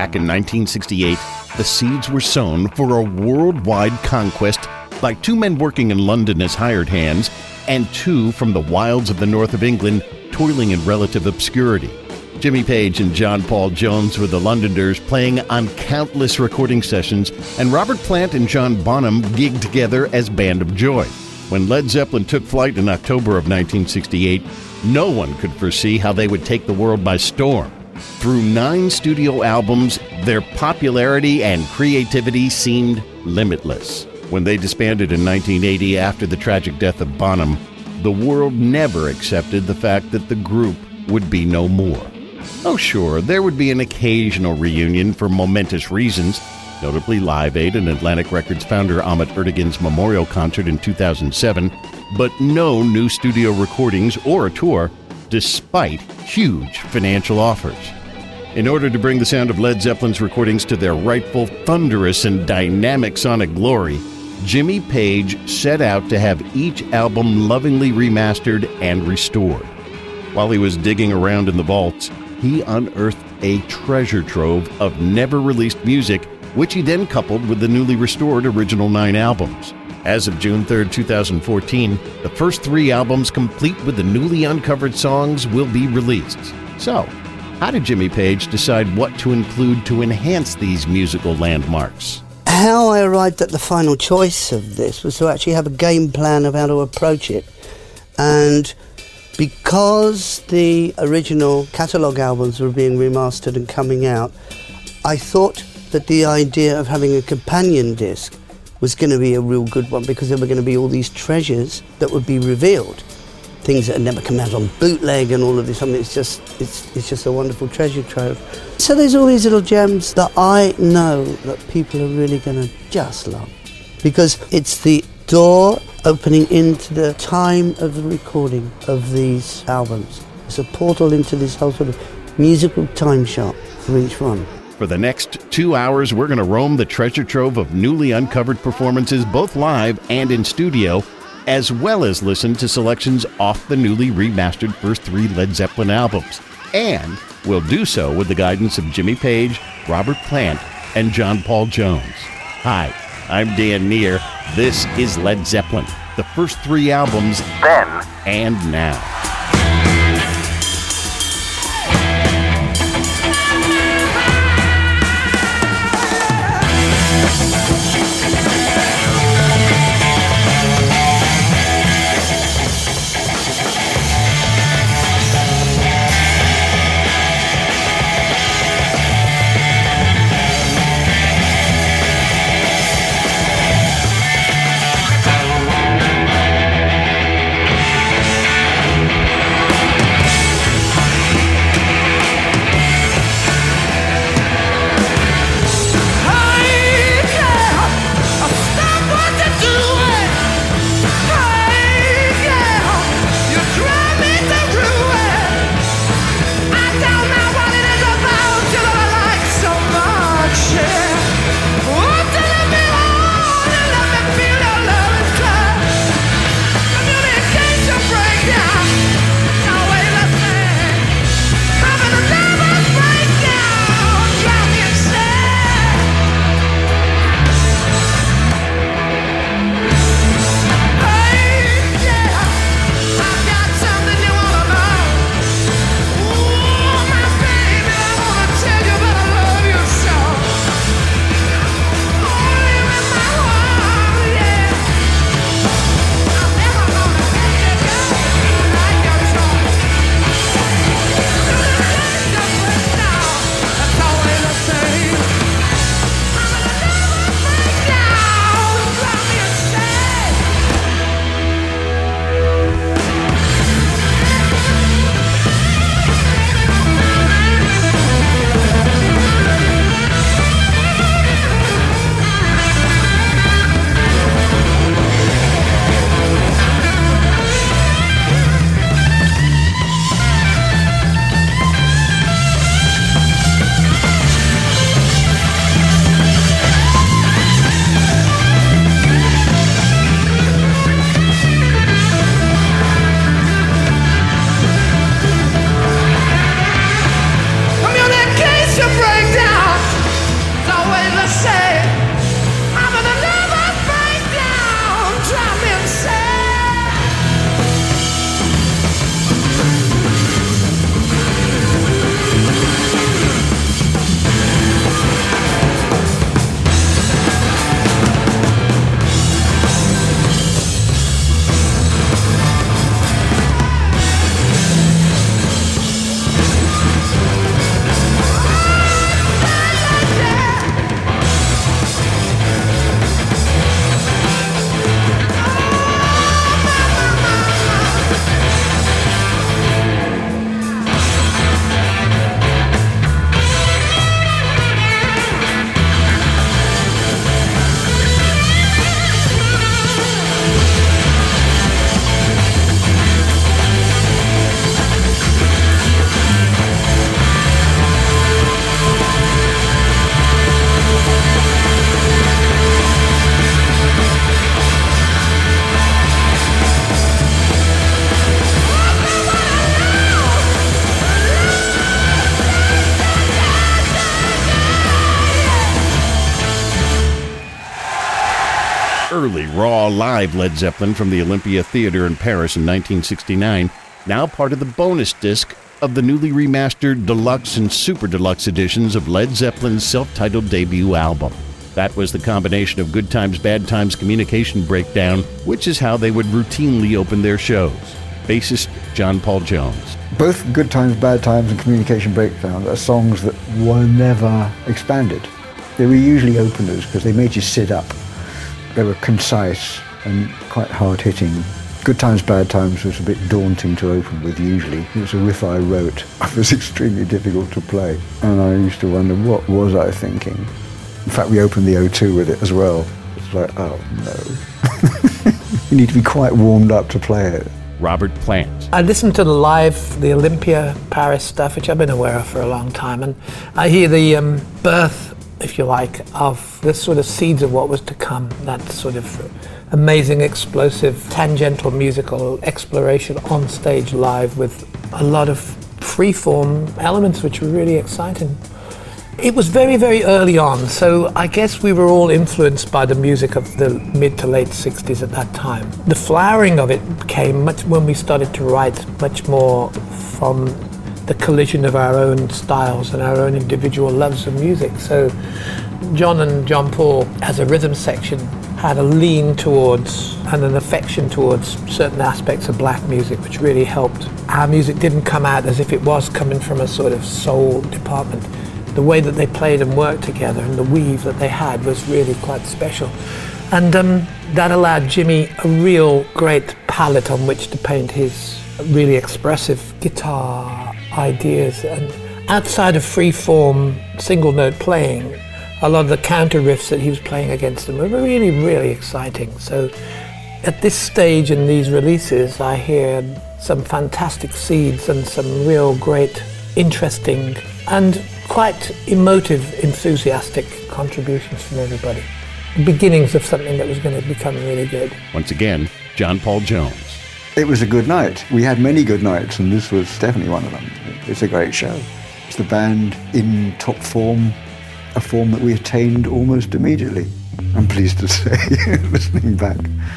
back in 1968, the seeds were sown for a worldwide conquest by two men working in London as hired hands and two from the wilds of the north of England toiling in relative obscurity. Jimmy Page and John Paul Jones were the Londoners, playing on countless recording sessions, and Robert Plant and John Bonham gigged together as Band of Joy. When Led Zeppelin took flight in October of 1968, no one could foresee how they would take the world by storm. Through 9 studio albums, their popularity and creativity seemed limitless. When they disbanded in 1980 after the tragic death of Bonham, the world never accepted the fact that the group would be no more. Oh sure, there would be an occasional reunion for momentous reasons, notably Live Aid and Atlantic Records founder Ahmet Ertegun's memorial concert in 2007, but no new studio recordings or a tour, despite huge financial offers. In order to bring the sound of Led Zeppelin's recordings to their rightful thunderous and dynamic sonic glory, Jimmy Page set out to have each album lovingly remastered and restored. While he was digging around in the vaults, he unearthed a treasure trove of never-released music, which he then coupled with the newly restored original 9 albums. As of June 3, 2014, the first 3 albums, complete with the newly uncovered songs, will be released. So, how did Jimmy Page decide what to include to enhance these musical landmarks? How I arrived at the final choice of this was to actually have a game plan of how to approach it. And because the original catalogue albums were being remastered and coming out, I thought that the idea of having a companion disc was going to be a real good one, because there were going to be all these treasures that would be revealed, things that had never come out on bootleg and all of this. I mean, it's just a wonderful treasure trove. So there's all these little gems that I know that people are really going to just love, because it's the door opening into the time of the recording of these albums. It's a portal into this whole sort of musical time shop for each one. For the next 2 hours, we're going to roam the treasure trove of newly uncovered performances, both live and in studio, as well as listen to selections off the newly remastered first 3 Led Zeppelin albums. And we'll do so with the guidance of Jimmy Page, Robert Plant, and John Paul Jones. Hi, I'm Dan Neer. This is Led Zeppelin, the first 3 albums, then and now. raw live Led Zeppelin from the Olympia Theatre in Paris in 1969, now part of the bonus disc of the newly remastered deluxe and super deluxe editions of Led Zeppelin's self-titled debut album. That was the combination of Good Times, Bad Times, Communication Breakdown, which is how they would routinely open their shows. Bassist John Paul Jones. Both Good Times, Bad Times and Communication Breakdown are songs that were never expanded. They were usually openers because they made you sit up. They were concise and quite hard-hitting. Good Times, Bad Times was a bit daunting to open with usually. It was a riff I wrote. It was extremely difficult to play. And I used to wonder, what was I thinking? In fact, we opened the O2 with it as well. It's like, oh no. You need to be quite warmed up to play it. Robert Plant. I listened to the Olympia Paris stuff, which I've been aware of for a long time, and I hear the birth, if you like, of the sort of seeds of what was to come, that sort of amazing, explosive, tangential musical exploration on stage live with a lot of free-form elements which were really exciting. It was very, very early on, so I guess we were all influenced by the music of the mid to late 60s at that time. The flowering of it came much when we started to write much more from the collision of our own styles and our own individual loves of music. So John and John Paul, as a rhythm section, had a lean towards and an affection towards certain aspects of black music, which really helped. Our music didn't come out as if it was coming from a sort of soul department. The way that they played and worked together and the weave that they had was really quite special. And that allowed Jimmy a real great palette on which to paint his really expressive guitar ideas. And outside of free-form single-note playing, a lot of the counter riffs that he was playing against them were really, really exciting. So at this stage in these releases, I hear some fantastic seeds and some real great, interesting, and quite emotive, enthusiastic contributions from everybody. The beginnings of something that was going to become really good. Once again, John Paul Jones. It was a good night. We had many good nights, and this was definitely one of them. It's a great show. It's the band in top form, a form that we attained almost immediately, I'm pleased to say, listening back.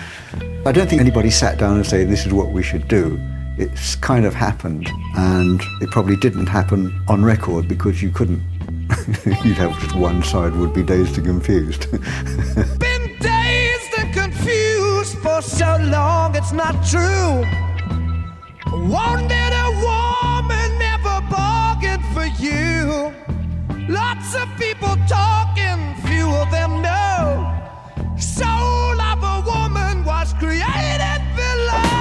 I don't think anybody sat down and said, this is what we should do. It's kind of happened, and it probably didn't happen on record because you couldn't. You'd have just one side would be dazed and confused. Been dazed and confused for so long, it's not true. Wanted a woman, never bargained for you. Lots of people talking, few of them know. Soul of a woman was created below.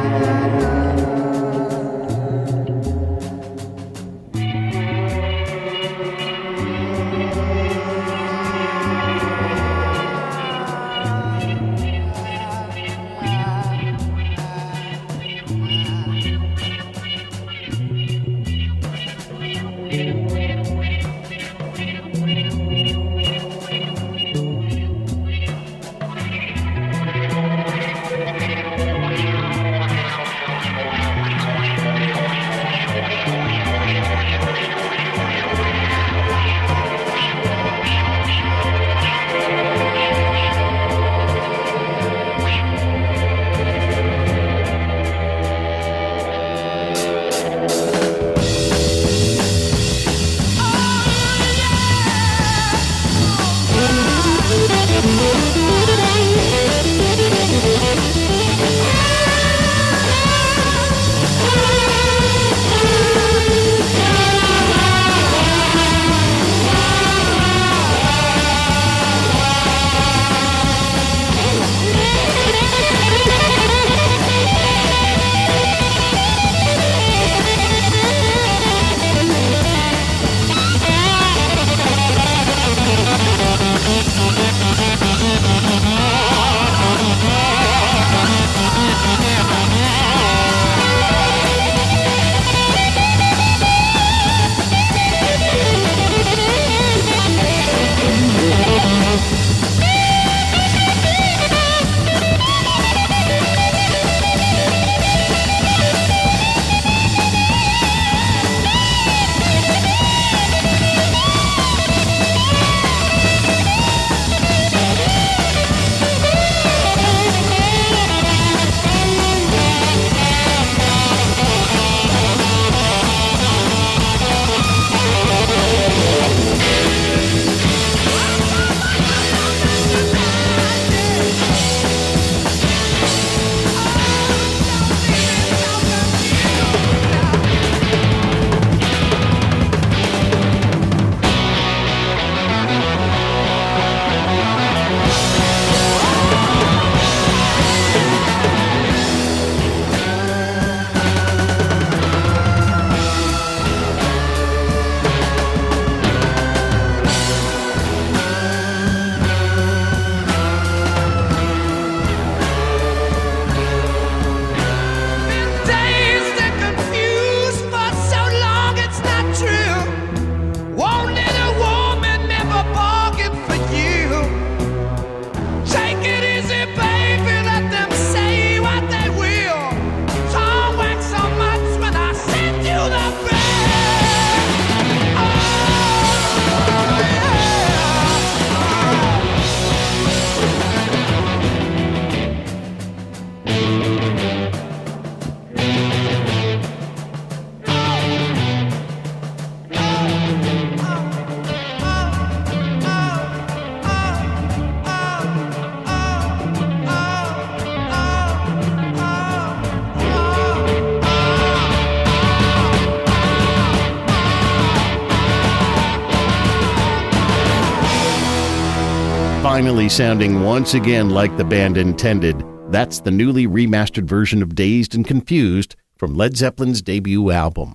Finally sounding once again like the band intended, that's the newly remastered version of Dazed and Confused from Led Zeppelin's debut album.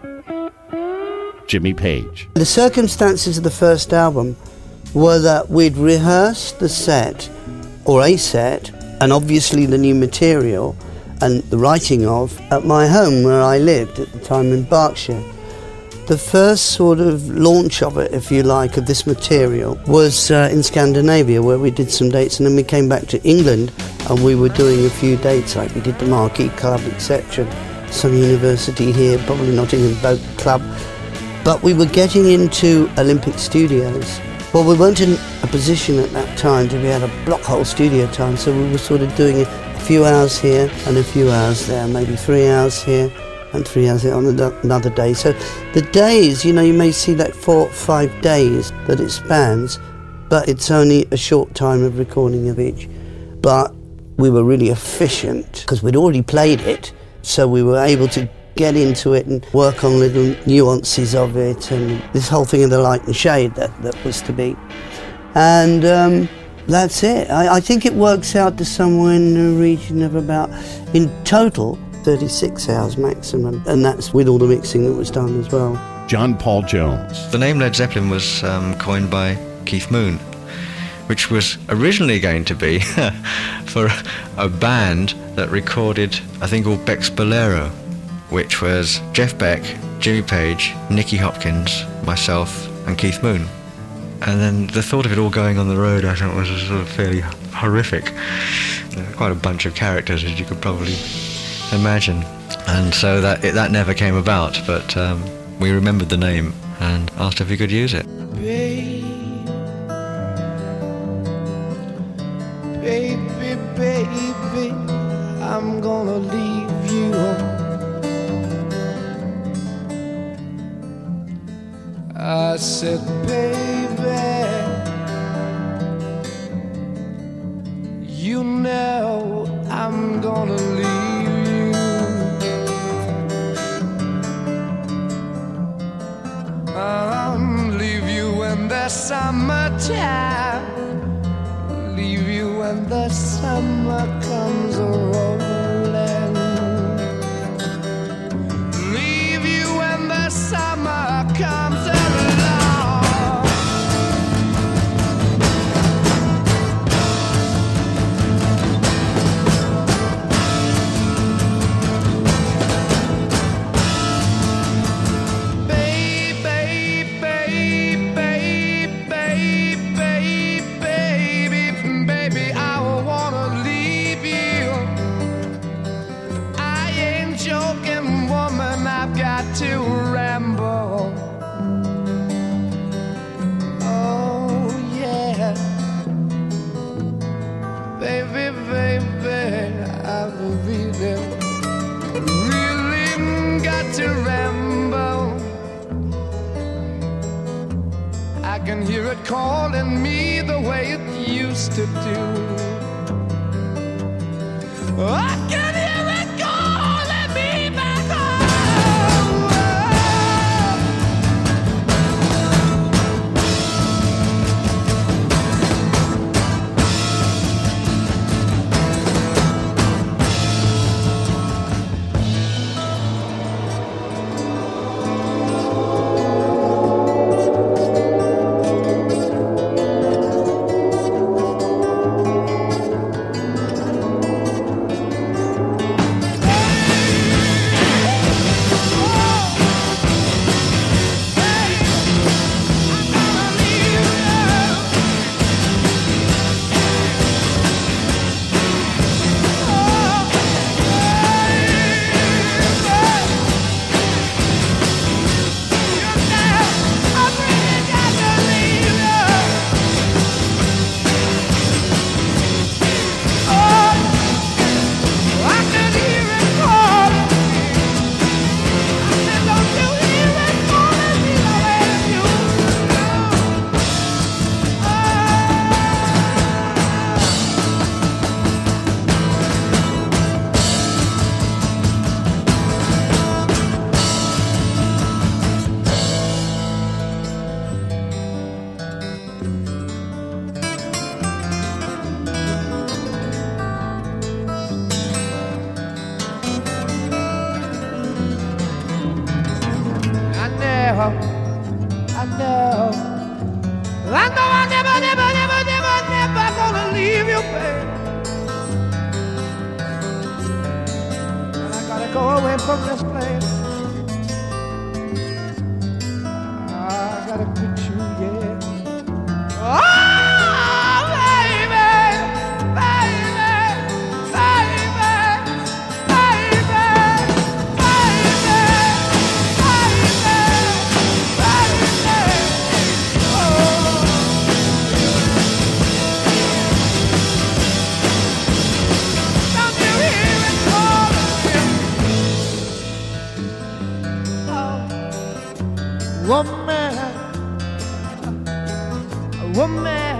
Jimmy Page. The circumstances of the first album were that we'd rehearsed the set, or a set, and obviously the new material and the writing of, at my home where I lived at the time in Berkshire. The first sort of launch of it, if you like, of this material was in Scandinavia, where we did some dates, and then we came back to England and we were doing a few dates, like we did the Marquee Club, etc. Some university here, probably Nottingham Boat Club. But we were getting into Olympic Studios. Well, we weren't in a position at that time to be able to block whole studio time, so we were sort of doing a few hours here and a few hours there, maybe 3 hours here and 3 hours on another day. So the days, you may see like 4 or 5 days that it spans, but it's only a short time of recording of each. But we were really efficient because we'd already played it, so we were able to get into it and work on little nuances of it and this whole thing of the light and shade that was to be. And That's it. I think it works out to somewhere in the region of about, in total, 36 hours maximum, and that's with all the mixing that was done as well. John Paul Jones. The name Led Zeppelin was coined by Keith Moon, which was originally going to be for a band that recorded a thing called Beck's Bolero, which was Jeff Beck, Jimmy Page, Nicky Hopkins, myself, and Keith Moon. And then the thought of it all going on the road, I thought, was sort of fairly horrific. Quite a bunch of characters, as you could probably imagine. And so that never came about, but we remembered the name and asked if we could use it. Baby, baby, I'm gonna leave you. I said, baby, you know I'm gonna leave you. I'll leave you in the summertime, leave you when the summer comes rolling, leave you when the summer comes along. To ramble, oh yeah, baby, baby, I've really got to ramble. I can hear it calling me the way it used to do. I can hear it calling me back home. never gonna leave you, babe. And I gotta go away from this place. I gotta quit you, yeah. Oh, baby, baby, baby, baby, woman, woman,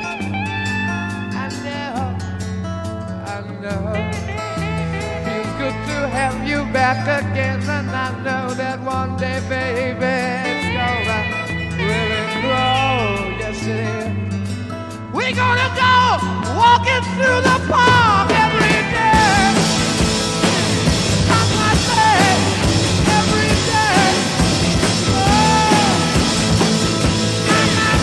I know, feels good to have you back again, and I know that one day, baby, it's gonna really grow, yes it is. We're gonna go walking through the park every day. I might say every day. Oh, I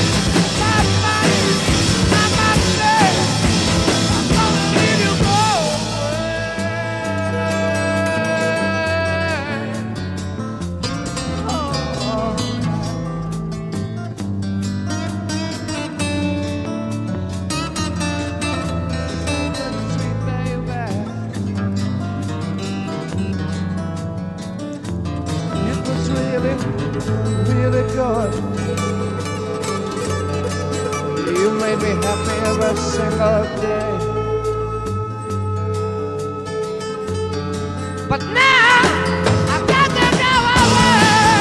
might say I'm gonna leave you go really good. You made me happy every single day. But now I've got to go away.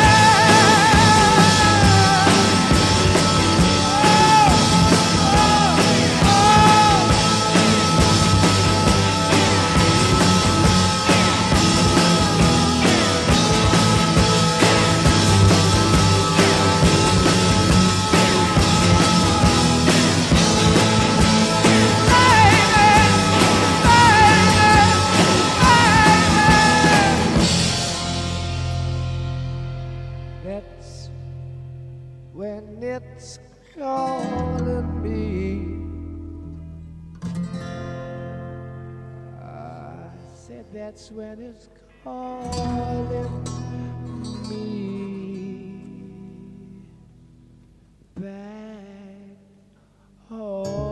That's when it's calling me. I said that's when it's calling me back home.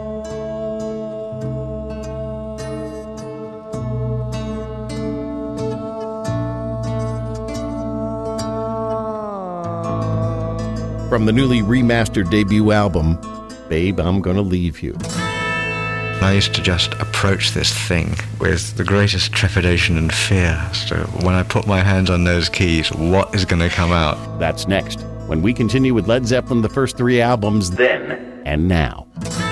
From the newly remastered debut album, Babe, I'm Gonna Leave You. I used to just approach this thing with the greatest trepidation and fear. So when I put my hands on those keys, what is going to come out? That's next, when we continue with Led Zeppelin, the first 3 albums, Then and Now.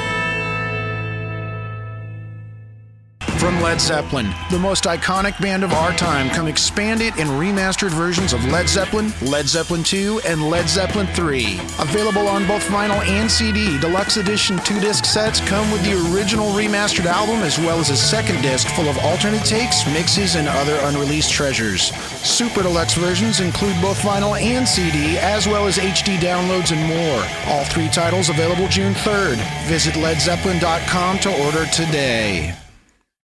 From Led Zeppelin, the most iconic band of our time, come expanded and remastered versions of Led Zeppelin, Led Zeppelin 2, and Led Zeppelin 3. Available on both vinyl and CD, deluxe edition 2-disc sets come with the original remastered album as well as a second disc full of alternate takes, mixes, and other unreleased treasures. Super deluxe versions include both vinyl and CD, as well as HD downloads and more. All 3 titles available June 3rd. Visit ledzeppelin.com to order today.